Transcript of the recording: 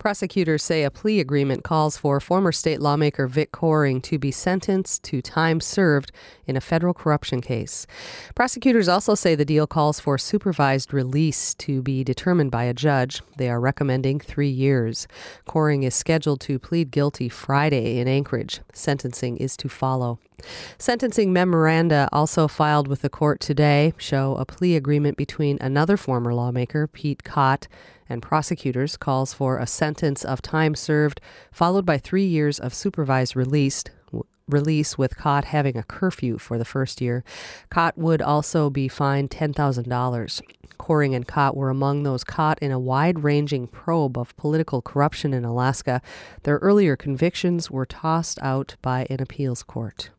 Prosecutors say a plea agreement calls for former state lawmaker Vic Coring to be sentenced to time served in a federal corruption case. Prosecutors also say the deal calls for supervised release to be determined by a judge. They are recommending 3 years. Coring is scheduled to plead guilty Friday in Anchorage. Sentencing is to follow. Sentencing memoranda also filed with the court today show a plea agreement between another former lawmaker, Pete Cott, and prosecutors calls for a sentence of time served followed by 3 years of supervised release, with Cott having a curfew for the first year. Cott would also be fined $10,000. Coring and Cott were among those caught in a wide-ranging probe of political corruption in Alaska. Their earlier convictions were tossed out by an appeals court.